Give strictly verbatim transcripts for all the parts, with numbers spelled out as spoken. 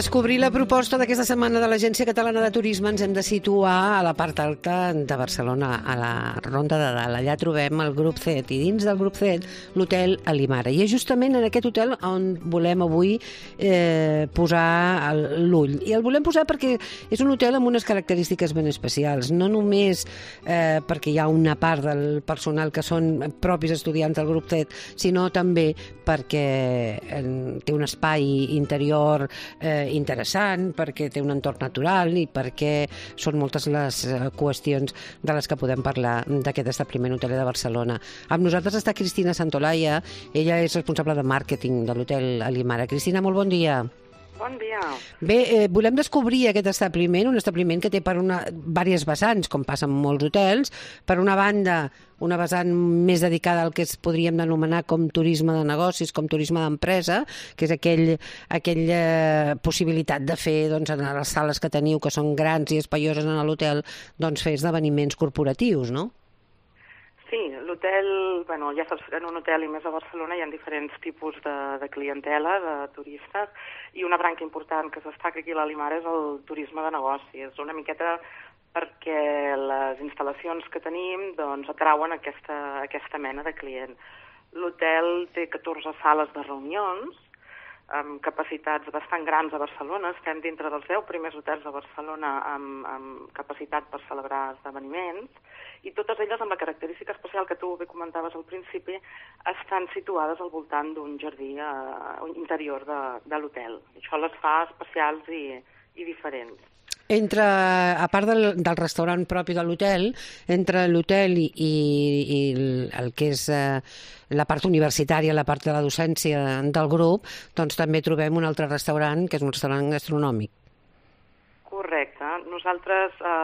descobrir la proposta d'aquesta setmana de l'Agència Catalana de Turisme ens hem de situar a la part alta de Barcelona, a la Ronda de Dalt. Allà trobem el grup C E T i dins del grup C E T l'hotel Alimara. I és justament en aquest hotel on volem avui eh, posar l'ull. I el volem posar perquè és un hotel amb unes característiques ben especials. No només eh, perquè hi ha una part del personal que són propis estudiants del grup C E T, sinó també perquè eh, té un espai interior eh, interessant, perquè té un entorn natural i perquè són moltes les eh, qüestions de les que podem parlar d'aquest establiment hoteler de Barcelona. Amb nosaltres està Cristina Santolaya, ella és responsable de màrqueting de l'hotel Alimara. Cristina, molt bon dia. Bon dia. Bé, eh, volem descobrir aquest establiment, un establiment que té per una, diverses vessants, com passa en molts hotels. Per una banda, una vessant més dedicada al que es podríem denominar com turisme de negocis, com turisme d'empresa, que és aquell, aquella possibilitat de fer, doncs, en les sales que teniu, que són grans i espaioses en l'hotel, doncs, fer esdeveniments corporatius, no? Sí, l'hotel, bueno, ja saps, en un hotel i més a Barcelona hi ha diferents tipus de, de clientela, de turistes, i una branca important que es destaca aquí a l'Alimara és el turisme de negocis. Una miqueta perquè les instal·lacions que tenim doncs, atrauen aquesta, aquesta mena de client. L'hotel té catorze sales de reunions, amb capacitats bastant grans a Barcelona. Estem dintre dels deu primers hotels de Barcelona amb, amb capacitat per celebrar esdeveniments, i totes elles amb la característica especial que tu bé comentaves al principi, estan situades al voltant d'un jardí eh, interior de, de l'hotel. Això les fa especials i, i diferents. Entre, a part del, del restaurant propi de l'hotel, entre l'hotel i, i, i el que és eh, la part universitària, la part de la docència del grup, doncs també trobem un altre restaurant, que és un restaurant gastronòmic. Correcte. Nosaltres eh,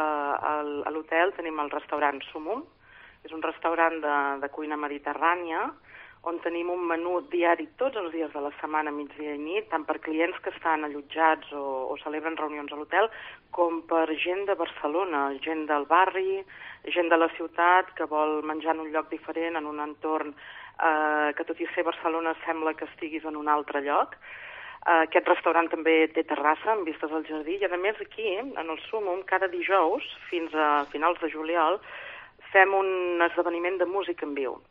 a l'hotel tenim el restaurant Sumum, és un restaurant de, de cuina mediterrània, on tenim un menú diari tots els dies de la setmana, migdia i nit, tant per clients que estan allotjats o, o celebren reunions a l'hotel, com per gent de Barcelona, gent del barri, gent de la ciutat que vol menjar en un lloc diferent, en un entorn eh, que tot i ser Barcelona sembla que estiguis en un altre lloc. Uh, aquest restaurant també té terrassa amb vistes al jardí i, a més, aquí, en el Sumum, cada dijous, fins a finals de juliol, fem un esdeveniment de música en viu.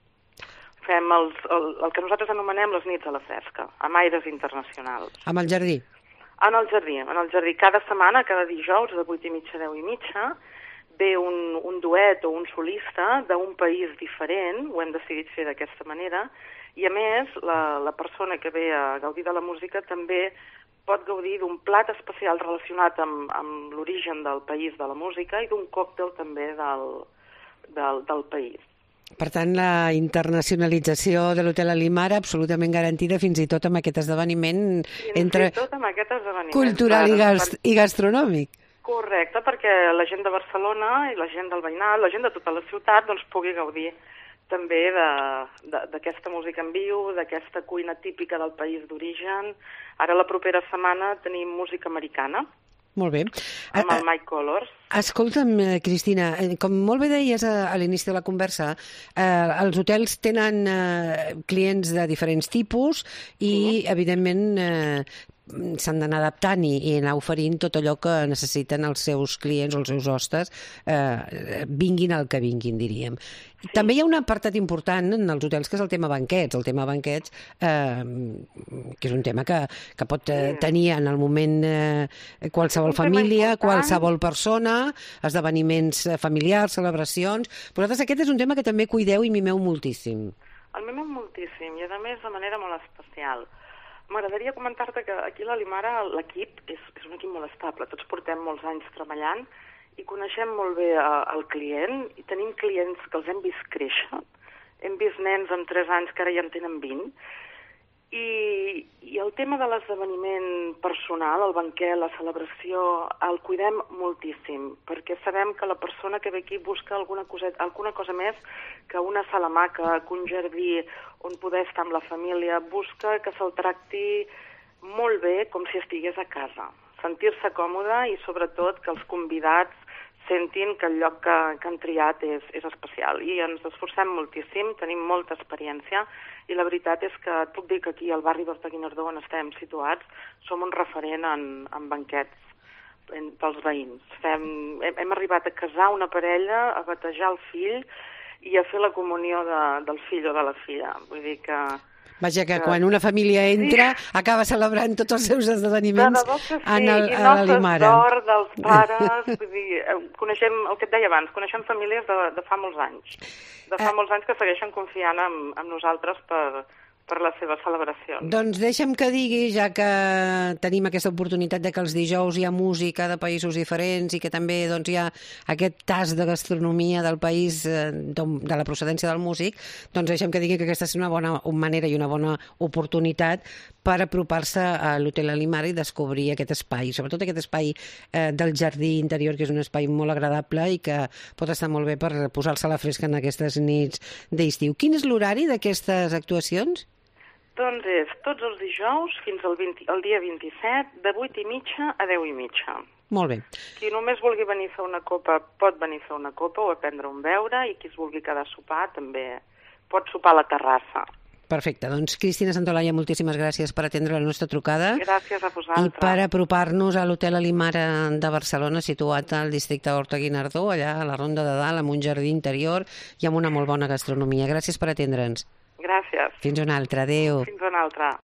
Fem els, el, el que nosaltres anomenem les nits a la fresca, amb aires internacionals. Amb el jardí? En el jardí, en el jardí. Cada setmana, cada dijous, de vuit i mitja a deu i mitja, ve un, un duet o un solista d'un país diferent, ho hem decidit fer d'aquesta manera, i a més, la, la persona que ve a gaudir de la música també pot gaudir d'un plat especial relacionat amb, amb l'origen del país de la música i d'un còctel també del, del, del país. Per tant, la internacionalització de l'hotel Alimara absolutament garantida fins i tot amb aquest esdeveniment entre tot amb aquest esdeveniment cultural per, i, gast per... i gastronòmic. Correcte, perquè la gent de Barcelona i la gent del veïnat, la gent de tota la ciutat, doncs pugui gaudir també d'aquesta música en viu, d'aquesta cuina típica del país d'origen. Ara la propera setmana tenim música americana. Molt bé. Amb el Mike Colors. Escolta'm, Cristina, com molt bé deies a, a l'inici de la conversa, eh, els hotels tenen eh, clients de diferents tipus i, sí. evidentment, eh, s'han d'anar adaptant i, i anar oferint tot allò que necessiten els seus clients o els seus hostes, eh, vinguin el que vinguin, diríem. Sí. També hi ha un apartat important en els hotels que és el tema banquets. El tema banquets, eh, que és un tema que, que pot eh, tenir en el moment eh, qualsevol família, qualsevol persona, esdeveniments familiars, celebracions. Vosaltres aquest és un tema que també cuideu i mimeu moltíssim. El mimem moltíssim i, a més, de manera molt especial. M'agradaria comentar-te que aquí a l'Alimara l'equip és, és un equip molt estable. Tots portem molts anys treballant i coneixem molt bé uh, el client i tenim clients que els hem vist créixer. Hem vist nens amb tres anys que ara ja en tenen vint. I, i el tema de l'esdeveniment personal, el banquet, la celebració, el cuidem moltíssim, perquè sabem que la persona que ve aquí busca alguna cosa, alguna cosa més que una sala maca, que un jardí on poder estar amb la família, busca que se'l tracti molt bé com si estigués a casa, sentir-se còmode i sobretot que els convidats sentin que el lloc que, que han triat és, és especial. I ens esforcem moltíssim, tenim molta experiència, i la veritat és que et puc dir que aquí al barri d'Horta-Guinardó, on estem situats, som un referent en, en banquets pels veïns. Fem, hem, hem arribat a casar una parella, a batejar el fill i a fer la comunió de, del fill o de la filla. Vull dir que... Vaja, que, que quan una família entra, sí, acaba celebrant tots els seus esdeveniments sí, en el, i a l'Alimara. I noces d'or dels pares, vull dir, coneixem, el que et deia abans, coneixem famílies de, de fa molts anys, de fa eh... molts anys que segueixen confiant en, en nosaltres per... per les seves celebracions. Doncs deixa'm que digui, ja que tenim aquesta oportunitat de que els dijous hi ha música de països diferents i que també doncs, hi ha aquest tas de gastronomia del país, de la procedència del músic, doncs deixa'm que digui que aquesta és una bona manera i una bona oportunitat per apropar-se a l'Hotel Alimara i descobrir aquest espai, sobretot aquest espai eh, del jardí interior, que és un espai molt agradable i que pot estar molt bé per posar-se a la fresca en aquestes nits d'estiu. Quin és l'horari d'aquestes actuacions? Doncs és tots els dijous fins al, vint, al dia vint-i-set, de vuit i mitja a deu i mitja. Molt bé. Qui només vulgui venir a fer una copa pot venir a fer una copa o a prendre un beure, i qui es vulgui quedar a sopar també pot sopar a la terrassa. Perfecte. Doncs, Cristina Santolaya, moltíssimes gràcies per atendre la nostra trucada. Gràcies a vosaltres. I per apropar-nos a l'Hotel Alimara de Barcelona, situat al districte d'Horta-Guinardó, allà a la Ronda de Dalt, amb un jardí interior i amb una molt bona gastronomia. Gràcies per atendre'ns. Gràcies. Fins una altra. Adéu. Fins una altra.